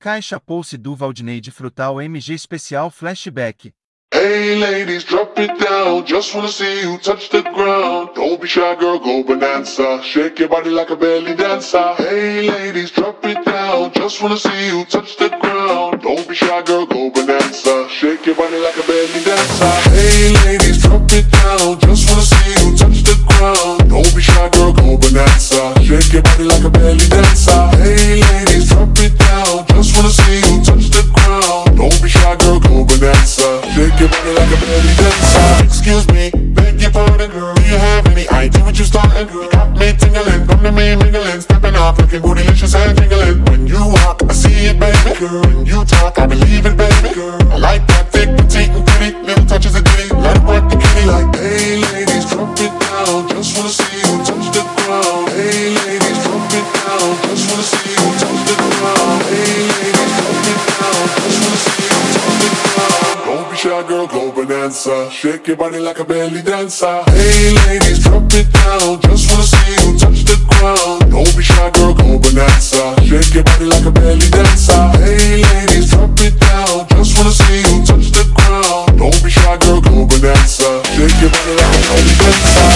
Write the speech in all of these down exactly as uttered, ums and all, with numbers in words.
Caixa Pulse do Valdinei de Frutal M G Especial Flashback. Hey ladies, drop it down. Just wanna see you touch the ground. Don't be shy, girl, go bonanza. Shake your body like a belly dancer. Hey ladies, drop it down. Just wanna see you touch the ground. Don't be shy, girl, go bonanza. Shake your body like a belly dancer. Hey ladies, drop it down. Just wanna see you touch the ground. Don't be shy, girl, go bonanza. Shake your body like a belly dancer. Hey ladies, drop it down. Just wanna see you touch the ground. Don't be shy, girl, go bonanza. Shake your body like a belly dancer. Excuse me, beg your pardon, girl. Do you have any idea what you starting, girl? Got me tingling, come to me mingling, stepping off, looking bootylicious and tingling. When you walk, I see it, baby, girl. When you talk, I believe it, baby, girl. I like that thick, petite and pretty, little touches of ditty. Let it work the kitty like, hey ladies, drop it down. Just wanna see you touch the ground. Hey ladies, drop it down. Just wanna see you touch the ground. Hey ladies, drop it down. Just wanna see you touch the ground. Don't be shy, girl, go bonanza. Shake your body like a belly dancer. Hey ladies, drop it down. Just wanna see you touch the ground. Don't be shy, girl, go bonanza. Shake your body like a belly dancer. Hey ladies, drop it down. Just wanna see you touch the ground. Don't be shy, girl, go bonanza. Shake your body like a belly dancer.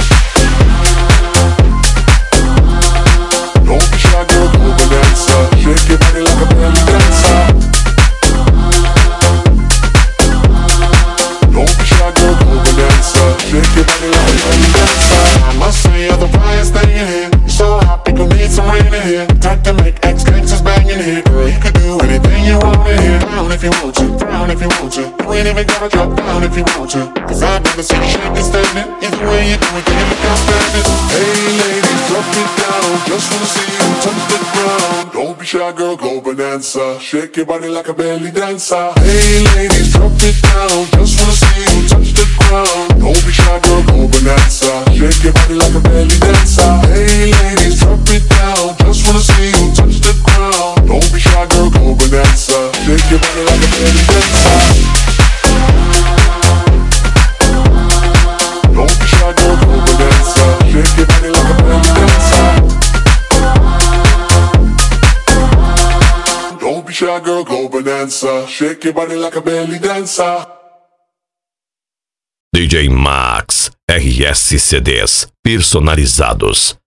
Don't be shy, girl, go bonanza. Shake your body like a belly dancer. Don't be shy, girl, go bonanza. Shake your body like a belly dancer. I must say you're the brightest thing in here. You're so hot, people need some rain in here. Time to make X gangsters bang in here. Girl, you could do anything you want in here. Down if you want to, down if you want to. You ain't even gotta drop down if you want to. Cause I've never seen you shake and standing. Either way you do it, then you look outstanding. Hey ladies, drop it down. Just wanna see you touch the ground. Don't be shy, girl, go bonanza. Shake your body like a belly dancer. Hey ladies, drop it down. Just wanna see you touch the ground. Don't be shy, girl, go bonanza. Shake your body like a belly dancer. Hey ladies, drop it down. Just wanna see you touch the ground. Don't be shy, girl, go bonanza. Shake your body like a belly dancer. Don't be shy, girl, go bonanza. Shake your body like a belly dancer. Don't be shy, girl, go bonanza. Shake your body like a belly dancer. D J Max, R S C Ds personalizados.